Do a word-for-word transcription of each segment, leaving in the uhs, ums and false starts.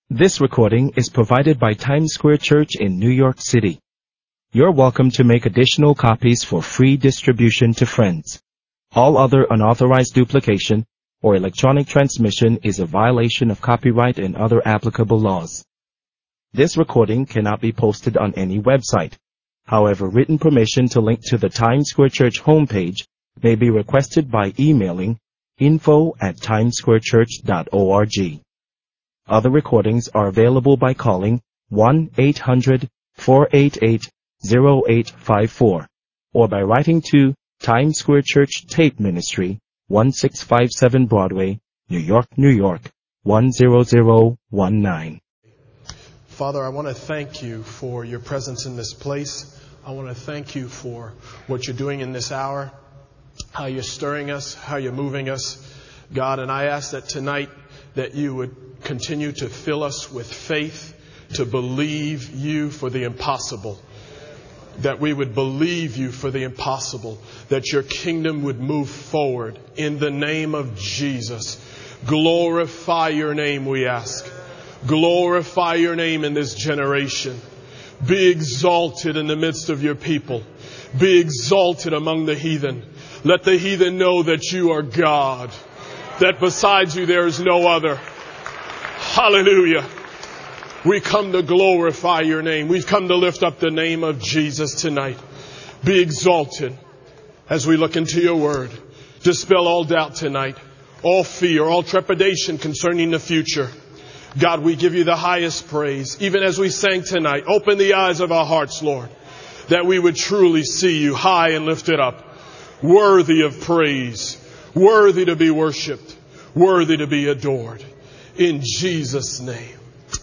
This recording is provided by Times Square Church in New York City. You're welcome to make additional copies for free distribution to friends. All other unauthorized duplication or electronic transmission is a violation of copyright and other applicable laws. This recording cannot be posted on any website. However, written permission to link to the Times Square Church homepage may be requested by emailing info at timessquarechurch dot org. Other recordings are available by calling one eight hundred four eight eight zero eight five four or by writing to Times Square Church Tape Ministry, one six five seven Broadway, New York, New York, one zero zero one nine. Father, I want to thank you for your presence in this place. I want to thank you for what you're doing in this hour, how you're stirring us, how you're moving us, God. And I ask that tonight that you would continue to fill us with faith to believe you for the impossible. That we would believe you for the impossible. That your kingdom would move forward in the name of Jesus. Glorify your name, we ask. Glorify your name in this generation. Be exalted in the midst of your people. Be exalted among the heathen. Let the heathen know that you are God. That besides you there is no other. Hallelujah. We come to glorify your name. We've come to lift up the name of Jesus tonight. Be exalted as we look into your word. Dispel all doubt tonight, all fear, all trepidation concerning the future. God, we give you the highest praise. Even as we sang tonight, open the eyes of our hearts, Lord, that we would truly see you high and lifted up, worthy of praise, worthy to be worshiped, worthy to be adored. In Jesus' name,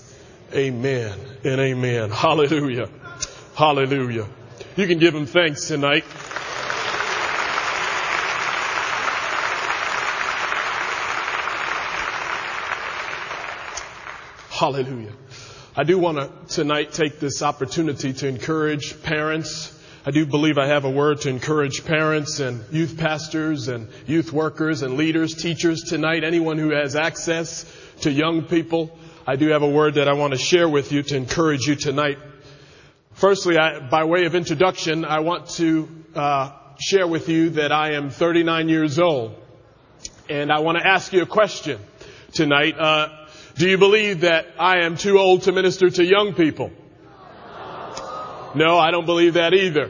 amen and amen. Hallelujah. Hallelujah. You can give him thanks tonight. Hallelujah. I do want to tonight take this opportunity to encourage parents. I do believe I have a word to encourage parents and youth pastors and youth workers and leaders, teachers tonight, anyone who has access to young people. I do have a word that I want to share with you to encourage you tonight. Firstly, I, by way of introduction, I want to uh, share with you that I am thirty-nine years old. And I want to ask you a question tonight. Uh, do you believe that I am too old to minister to young people? No, I don't believe that either.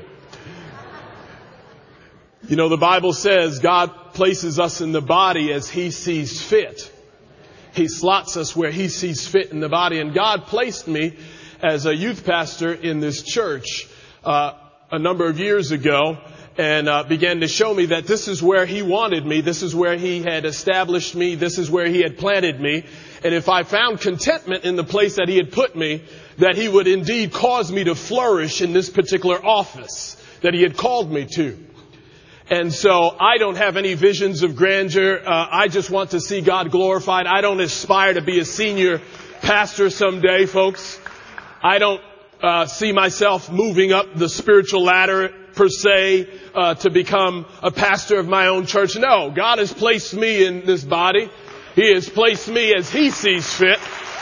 You know, the Bible says God places us in the body as He sees fit. He slots us where He sees fit in the body. And God placed me as a youth pastor in this church uh, a number of years ago and uh, began to show me that this is where He wanted me. This is where He had established me. This is where He had planted me. And if I found contentment in the place that He had put me, that He would indeed cause me to flourish in this particular office that He had called me to. And so I don't have any visions of grandeur. Uh, I just want to see God glorified. I don't aspire to be a senior pastor someday, folks. I don't uh, see myself moving up the spiritual ladder per se uh, to become a pastor of my own church. No, God has placed me in this body. He has placed me as He sees fit.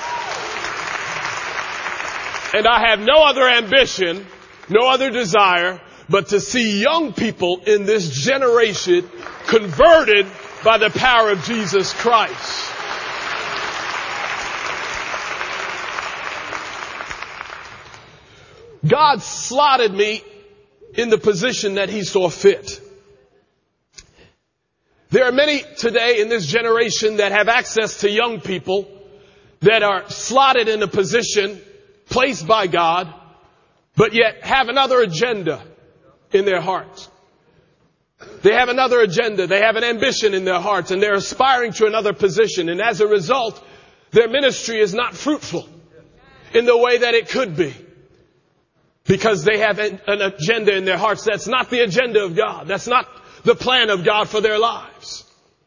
And I have no other ambition, no other desire, but to see young people in this generation converted by the power of Jesus Christ. God slotted me in the position that He saw fit. There are many today in this generation that have access to young people that are slotted in a position placed by God, but yet have another agenda in their hearts. They have another agenda. They have an ambition in their hearts, and they're aspiring to another position. And as a result, their ministry is not fruitful in the way that it could be, because they have an, an agenda in their hearts. That's not the agenda of God. That's not the plan of God for their lives.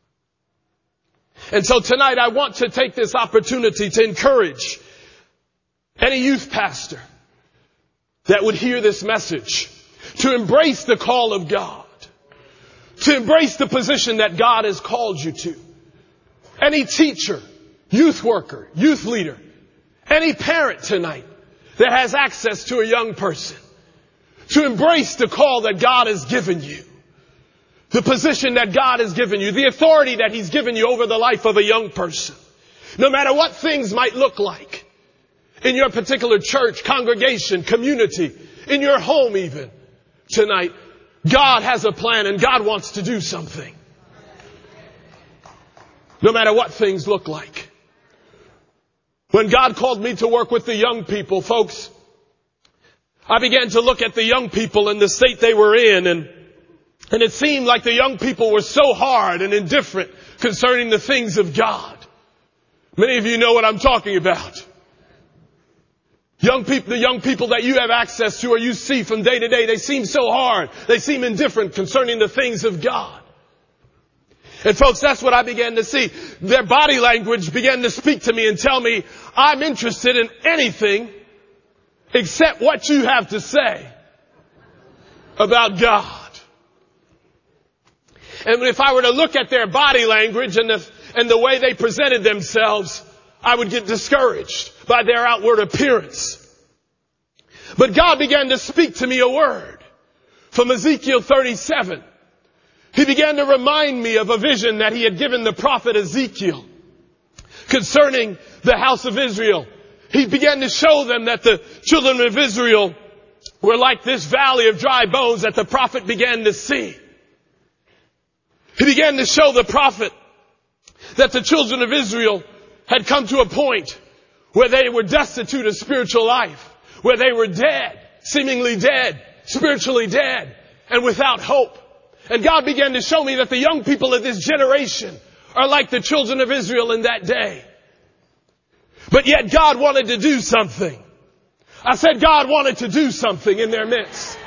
And so tonight I want to take this opportunity to encourage any youth pastor that would hear this message to embrace the call of God, to embrace the position that God has called you to. Any teacher, youth worker, youth leader, Any parent tonight that has access to a young person, to embrace the call that God has given you, the position that God has given you, the authority that He's given you over the life of a young person. No matter what things might look like in your particular church, congregation, community, in your home even, tonight, God has a plan and God wants to do something. No matter what things look like. When God called me to work with the young people, folks, I began to look at the young people and the state they were in, and, and it seemed like the young people were so hard and indifferent concerning the things of God. Many of you know what I'm talking about. Young people, the young people that you have access to or you see from day to day, they seem so hard. They seem indifferent concerning the things of God. And folks, that's what I began to see. Their body language began to speak to me and tell me, I'm interested in anything except what you have to say about God. And if I were to look at their body language and the, and the way they presented themselves, I would get discouraged by their outward appearance. But God began to speak to me a word from Ezekiel thirty-seven. He began to remind me of a vision that He had given the prophet Ezekiel concerning the house of Israel. He began to show them that the children of Israel were like this valley of dry bones that the prophet began to see. He began to show the prophet that the children of Israel had come to a point where they were destitute of spiritual life, where they were dead, seemingly dead, spiritually dead, and without hope. And God began to show me that the young people of this generation are like the children of Israel in that day. But yet God wanted to do something. I said God wanted to do something in their midst.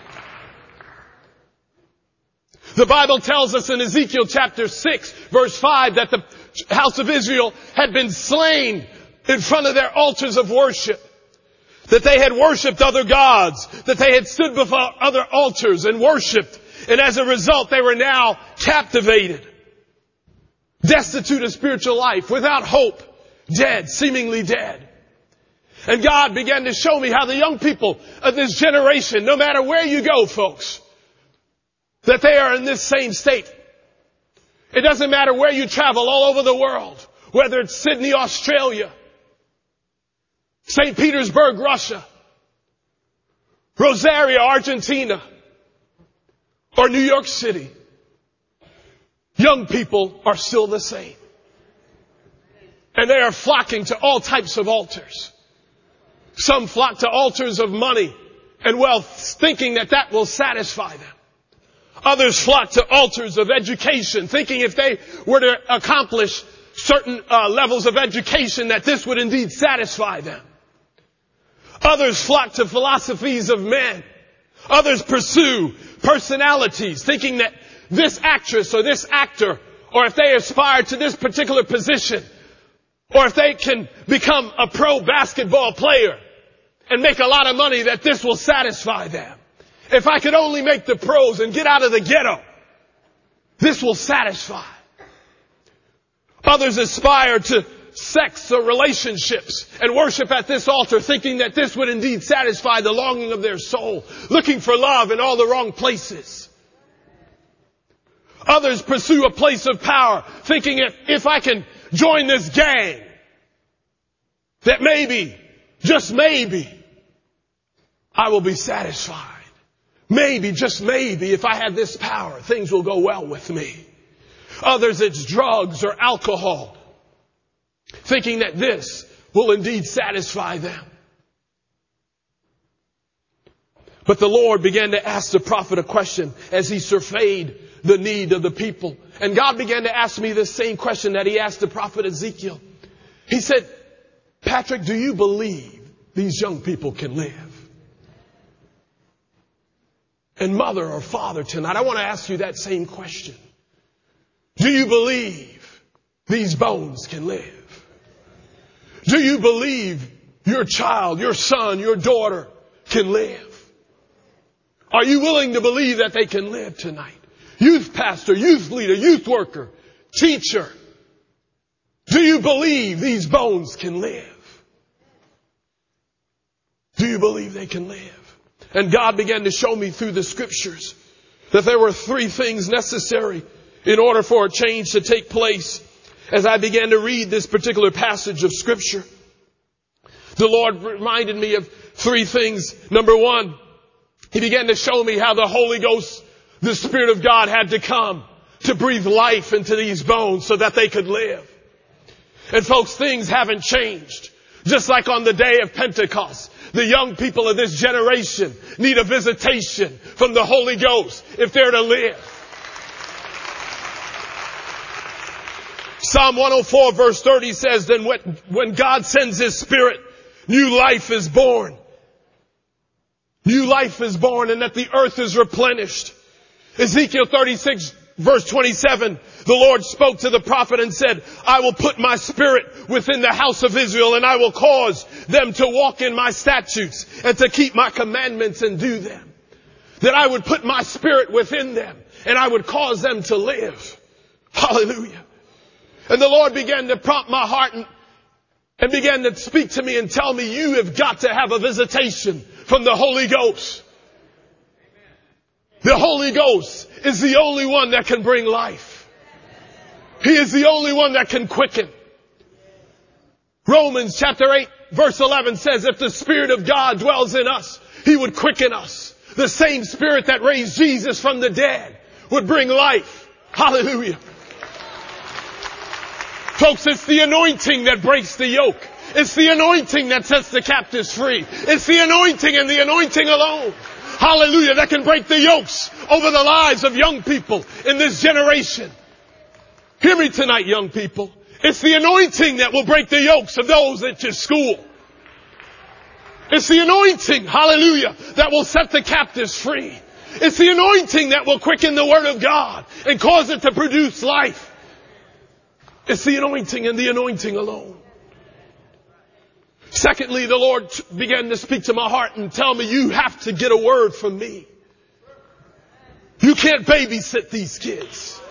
The Bible tells us in Ezekiel chapter six, verse five, that the house of Israel had been slain in front of their altars of worship. That they had worshipped other gods. That they had stood before other altars and worshipped. And as a result, they were now captivated. Destitute of spiritual life. Without hope. Dead. Seemingly dead. And God began to show me how the young people of this generation, no matter where you go, folks, that they are in this same state. It doesn't matter where you travel all over the world. Whether it's Sydney, Australia, Saint Petersburg, Russia, Rosario, Argentina, or New York City. Young people are still the same. And they are flocking to all types of altars. Some flock to altars of money and wealth, thinking that that will satisfy them. Others flock to altars of education, thinking if they were to accomplish certain uh, levels of education, that this would indeed satisfy them. Others flock to philosophies of men. Others pursue personalities, thinking that this actress or this actor, or if they aspire to this particular position, or if they can become a pro basketball player and make a lot of money, that this will satisfy them. If I could only make the pros and get out of the ghetto, this will satisfy. Others aspire to sex or relationships and worship at this altar, thinking that this would indeed satisfy the longing of their soul, looking for love in all the wrong places. Others pursue a place of power, thinking if, if I can join this gang, that maybe, just maybe, I will be satisfied. Maybe, just maybe, if I have this power, things will go well with me. Others, it's drugs or alcohol, thinking that this will indeed satisfy them. But the Lord began to ask the prophet a question as he surveyed the need of the people. And God began to ask me this same question that He asked the prophet Ezekiel. He said, Patrick, do you believe these young people can live? And mother or father, tonight, I want to ask you that same question. Do you believe these bones can live? Do you believe your child, your son, your daughter can live? Are you willing to believe that they can live tonight? Youth pastor, youth leader, youth worker, teacher. Do you believe these bones can live? believe they can live? And God began to show me through the scriptures that there were three things necessary in order for a change to take place. As I began to read this particular passage of scripture, the Lord reminded me of three things. Number one, He began to show me how the Holy Ghost, the Spirit of God, had to come to breathe life into these bones so that they could live. And folks, things haven't changed. Just like on the day of Pentecost, the young people of this generation need a visitation from the Holy Ghost if they're to live. Psalm one oh four verse thirty says, then when God sends His Spirit, new life is born. New life is born, and that the earth is replenished. Ezekiel thirty-six verse twenty-seven, the Lord spoke to the prophet and said, I will put my spirit within the house of Israel, and I will cause them to walk in my statutes and to keep my commandments and do them. That I would put my spirit within them and I would cause them to live. Hallelujah. And the Lord began to prompt my heart and, and began to speak to me and tell me, you have got to have a visitation from the Holy Ghost. The Holy Ghost is the only one that can bring life. He is the only one that can quicken. Romans chapter eight verse eleven says, if the Spirit of God dwells in us, He would quicken us. The same Spirit that raised Jesus from the dead would bring life. Hallelujah. Folks, it's the anointing that breaks the yoke. It's the anointing that sets the captives free. It's the anointing and the anointing alone. Hallelujah. That can break the yokes over the lives of young people in this generation. Hear me tonight, young people. It's the anointing that will break the yokes of those at your school. It's the anointing, hallelujah, that will set the captives free. It's the anointing that will quicken the Word of God and cause it to produce life. It's the anointing and the anointing alone. Secondly, the Lord began to speak to my heart and tell me, you have to get a word from me. You can't babysit these kids.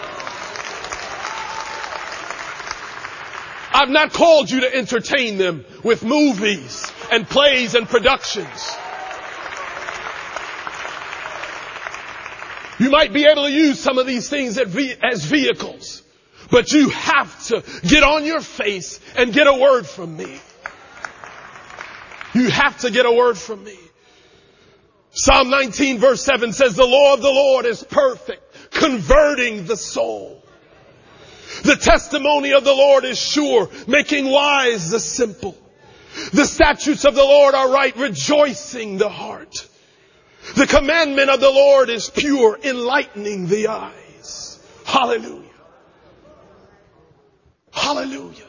I've not called you to entertain them with movies and plays and productions. You might be able to use some of these things as vehicles, but you have to get on your face and get a word from me. You have to get a word from me. Psalm nineteen verse seven says, the law of the Lord is perfect, converting the soul. The testimony of the Lord is sure, making wise the simple. The statutes of the Lord are right, rejoicing the heart. The commandment of the Lord is pure, enlightening the eyes. Hallelujah. Hallelujah.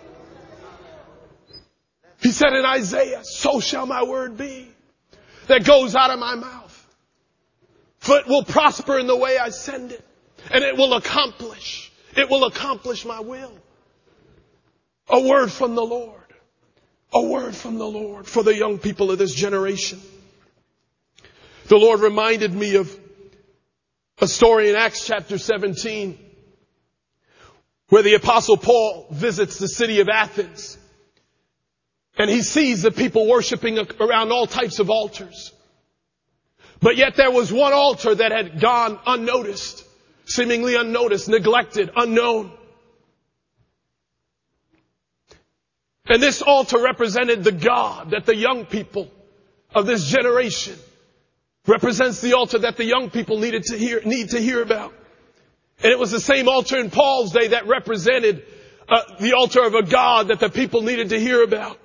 He said in Isaiah, so shall my word be that goes out of my mouth. For it will prosper in the way I send it. And it will accomplish. It will accomplish my will. A word from the Lord. A word from the Lord for the young people of this generation. The Lord reminded me of a story in Acts chapter seventeen where the Apostle Paul visits the city of Athens. And he sees the people worshiping around all types of altars. But yet there was one altar that had gone unnoticed, seemingly unnoticed, neglected, unknown. And this altar represented the God that the young people of this generation represents the altar that the young people needed to hear, need to hear about. And it was the same altar in Paul's day that represented uh, the altar of a God that the people needed to hear about.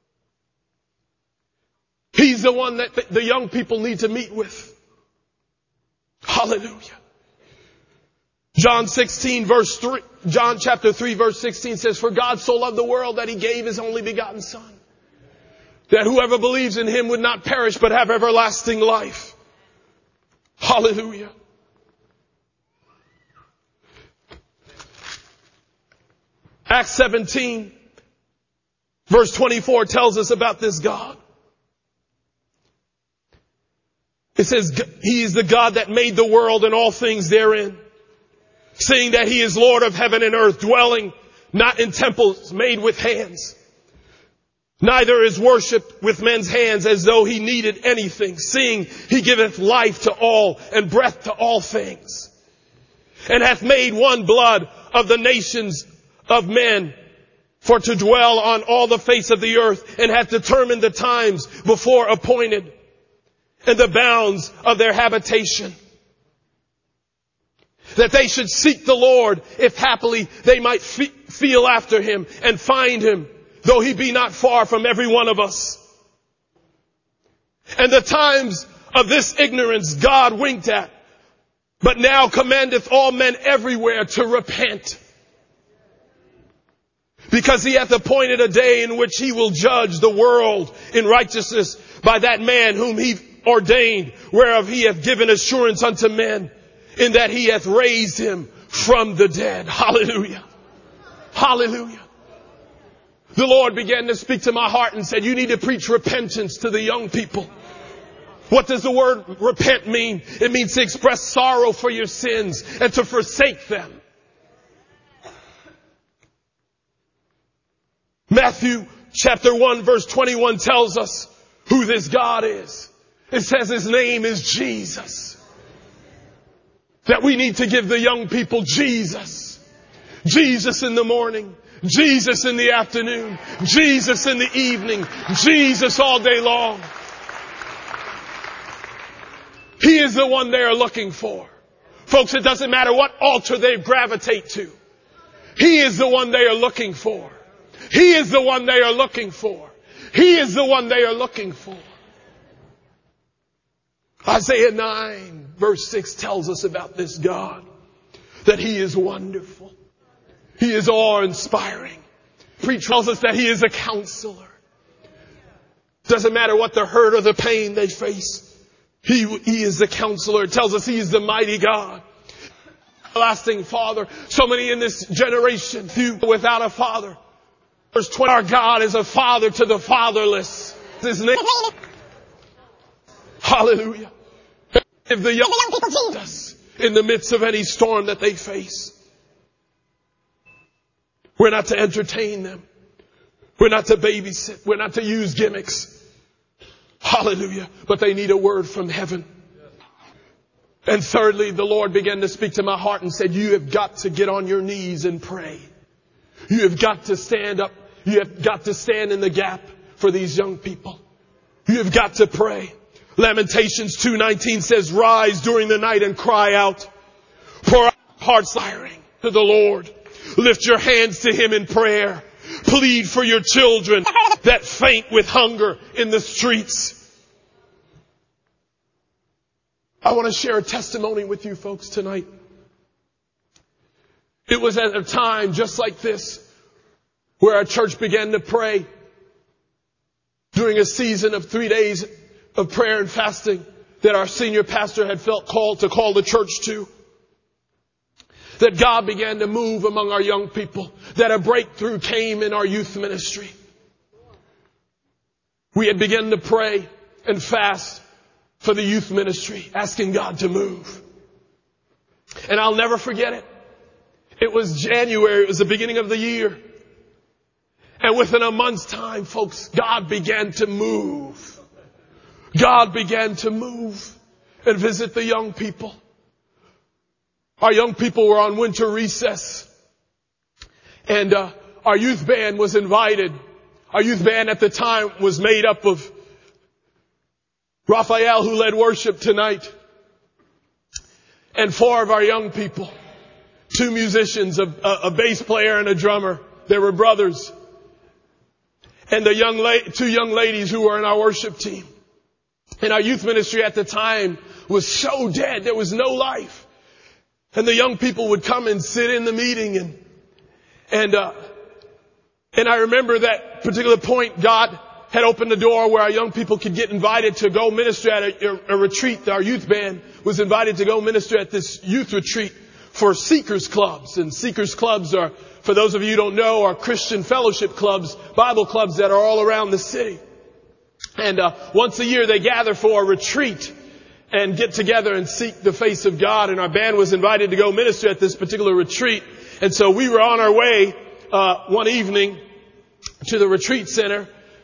He's the one that the young people need to meet with. Hallelujah. John sixteen verse three, John chapter three verse sixteen says, for God so loved the world that He gave His only begotten Son, that whoever believes in Him would not perish but have everlasting life. Hallelujah. Acts seventeen verse twenty-four tells us about this God. It says, He is the God that made the world and all things therein, seeing that He is Lord of heaven and earth, dwelling not in temples made with hands, Neither is worship with men's hands as though he needed anything, seeing he giveth life to all and breath to all things, and hath made one blood of the nations of men for to dwell on all the face of the earth, and hath determined the times before appointed and the bounds of their habitation, that they should seek the Lord, if happily they might fe- feel after him and find him, though he be not far from every one of us. And the times of this ignorance God winked at, but now commandeth all men everywhere to repent, because he hath appointed a day in which he will judge the world in righteousness by that man whom he ordained, whereof he hath given assurance unto men, in that he hath raised him from the dead. Hallelujah. Hallelujah. The Lord began to speak to my heart and said, you need to preach repentance to the young people. What does the word repent mean? It means to express sorrow for your sins and to forsake them. Matthew chapter one verse twenty-one tells us who this God is. It says his name is Jesus. That we need to give the young people Jesus. Jesus in the morning. Jesus in the afternoon. Jesus in the evening. Jesus all day long. He is the one they are looking for. Folks, it doesn't matter what altar they gravitate to. He is the one they are looking for. He is the one they are looking for. He is the one they are looking for. Isaiah nine verse six tells us about this God, that he is wonderful. He is awe-inspiring. Preach tells us that he is a counselor. Doesn't matter what the hurt or the pain they face. He, he is the counselor. It tells us he is the mighty God. Everlasting Father. So many in this generation without a father. Verse twenty, our God is a father to the fatherless. His name. Hallelujah. If the young people Jesus in the midst of any storm that they face. We're not to entertain them. We're not to babysit. We're not to use gimmicks. Hallelujah. But they need a word from heaven. And thirdly, the Lord began to speak to my heart and said, you have got to get on your knees and pray. You have got to stand up. You have got to stand in the gap for these young people. You have got to pray. Lamentations two nineteen says, rise during the night and cry out. Pour out hearts firing to the Lord. Lift your hands to him in prayer. Plead for your children that faint with hunger in the streets. I want to share a testimony with you folks tonight. It was at a time just like this where our church began to pray during a season of three days of prayer and fasting that our senior pastor had felt called to call the church to. That God began to move among our young people. That a breakthrough came in our youth ministry. We had begun to pray and fast for the youth ministry, asking God to move. And I'll never forget it. It was January. It was the beginning of the year. And within a month's time, folks, God began to move. God began to move and visit the young people. Our young people were on winter recess. And uh, our youth band was invited. Our youth band at the time was made up of Raphael, who led worship tonight, and four of our young people. Two musicians, a, a bass player and a drummer. They were brothers. And the young la- two young ladies who were in our worship team. And our youth ministry at the time was so dead. There was no life. And the young people would come and sit in the meeting and, and, uh, and I remember that particular point, God had opened the door where our young people could get invited to go minister at a, a retreat. Our youth band was invited to go minister at this youth retreat for Seekers Clubs. And Seekers Clubs are, for those of you who don't know, are Christian fellowship clubs, Bible clubs that are all around the city. And uh, once a year they gather for a retreat and get together and seek the face of God. And our band was invited to go minister at this particular retreat. And so we were on our way uh one evening to the retreat center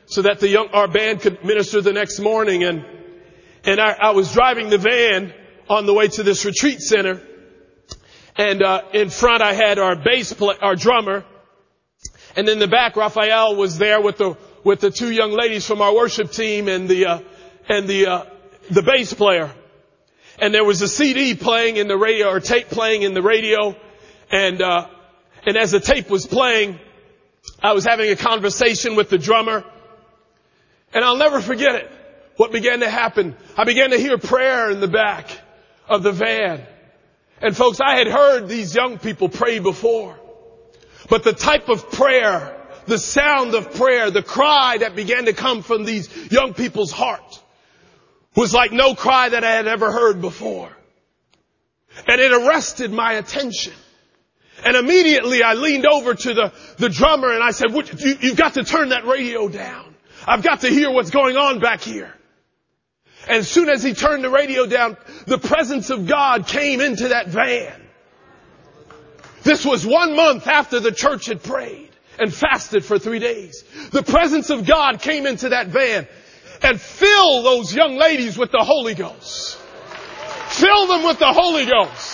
so that the young, our band could minister the next morning. And, and I, I was driving the van on the way to this retreat center. And, uh, in front I had our bass play, our drummer. And in the back, Raphael was there with the, with the two young ladies from our worship team and the, uh, and the, uh, the bass player. And there was a C D playing in the radio, or tape playing in the radio. And, uh, and as the tape was playing, I was having a conversation with the drummer. And I'll never forget it. What began to happen? I began to hear prayer in the back of the van. And folks, I had heard these young people pray before. But the type of prayer, the sound of prayer, the cry that began to come from these young people's heart was like no cry that I had ever heard before. And it arrested my attention. And immediately I leaned over to the, the drummer and I said, you, you've got to turn that radio down. I've got to hear what's going on back here. And as soon as he turned the radio down, the presence of God came into that van. This was one month after the church had prayed and fasted for three days. The presence of God came into that van and filled those young ladies with the Holy Ghost. Fill them with the Holy Ghost.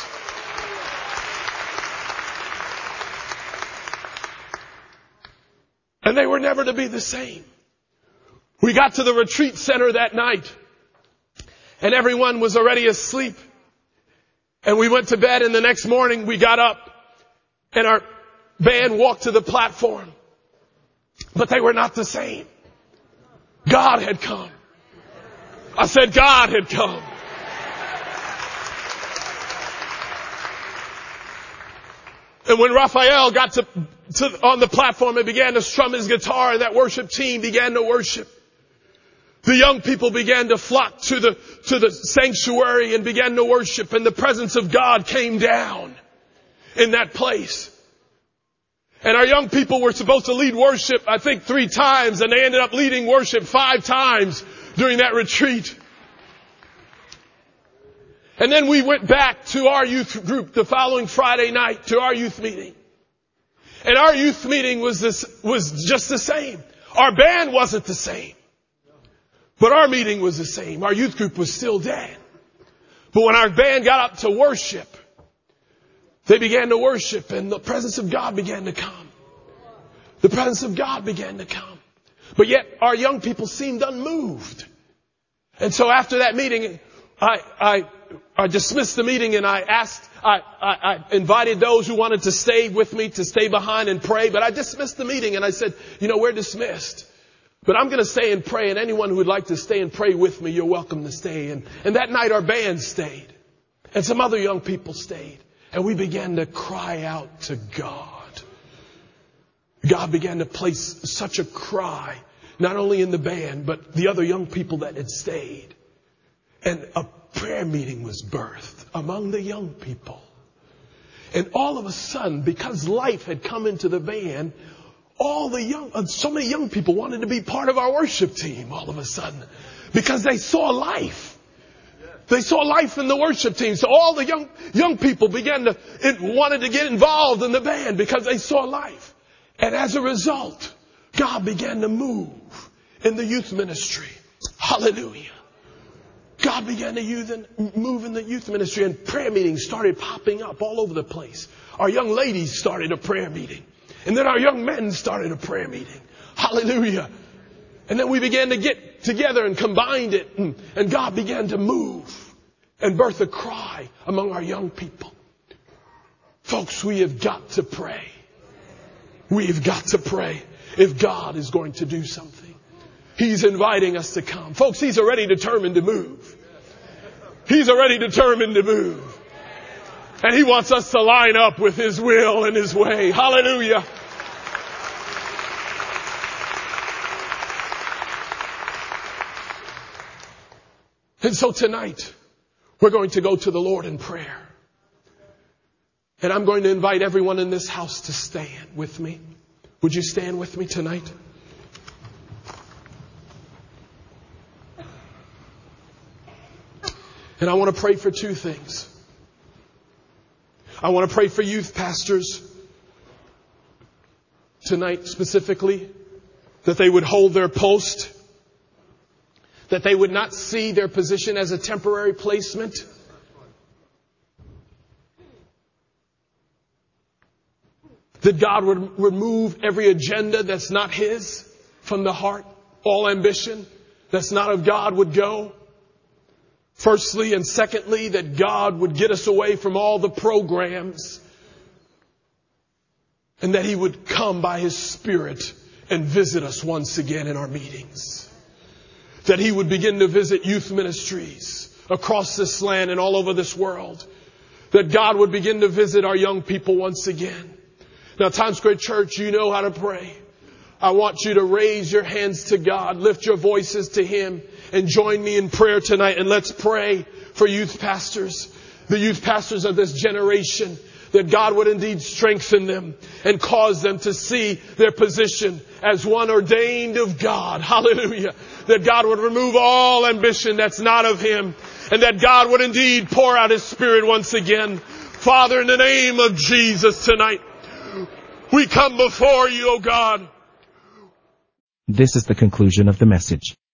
And they were never to be the same. We got to the retreat center that night and everyone was already asleep. And we went to bed and the next morning we got up and our band walked to the platform. But they were not the same. God had come. I said God had come. And when Raphael got to, to on the platform and began to strum his guitar and that worship team began to worship, the young people began to flock to the, to the sanctuary and began to worship, and the presence of God came down in that place. And our young people were supposed to lead worship, I think three times, and they ended up leading worship five times during that retreat. And then we went back to our youth group the following Friday night, to our youth meeting. And our youth meeting was this, was just the same. Our band wasn't the same. But our meeting was the same. Our youth group was still dead. But when our band got up to worship, they began to worship and the presence of God began to come. The presence of God began to come. But yet our young people seemed unmoved. And so after that meeting, I, I, I dismissed the meeting and I asked, I, I, I invited those who wanted to stay with me to stay behind and pray. But I dismissed the meeting and I said, you know, we're dismissed. But I'm going to stay and pray, and anyone who would like to stay and pray with me, you're welcome to stay. And, and that night our band stayed. And some other young people stayed. And we began to cry out to God. God began to place such a cry, not only in the band, but the other young people that had stayed. And a prayer meeting was birthed among the young people. And all of a sudden, because life had come into the band, all the young, so many young people wanted to be part of our worship team all of a sudden because they saw life. They saw life in the worship team. So all the young, young people began to, it wanted to get involved in the band because they saw life. And as a result, God began to move in the youth ministry. Hallelujah. God began to use and move in the youth ministry, and prayer meetings started popping up all over the place. Our young ladies started a prayer meeting. And then our young men started a prayer meeting. Hallelujah. And then we began to get together and combined it. And, and God began to move and birth a cry among our young people. Folks, we have got to pray. We've got to pray if God is going to do something. He's inviting us to come. Folks, He's already determined to move. He's already determined to move. And He wants us to line up with His will and His way. Hallelujah. And so tonight, we're going to go to the Lord in prayer. And I'm going to invite everyone in this house to stand with me. Would you stand with me tonight? And I want to pray for two things. I want to pray for youth pastors tonight specifically. that they would hold their post, that they would not see their position as a temporary placement. That God would remove every agenda that's not His from the heart. All ambition that's not of God would go. Firstly, and secondly, that God would get us away from all the programs, and that He would come by His Spirit and visit us once again in our meetings. That He would begin to visit youth ministries across this land and all over this world. That God would begin to visit our young people once again. Now, Times Square Church, you know how to pray. I want you to raise your hands to God, lift your voices to Him, and join me in prayer tonight. And let's pray for youth pastors, the youth pastors of this generation, that God would indeed strengthen them and cause them to see their position as one ordained of God. Hallelujah. That God would remove all ambition that's not of Him, and that God would indeed pour out His Spirit once again. Father, in the name of Jesus tonight, we come before You, O God. This is the conclusion of the message.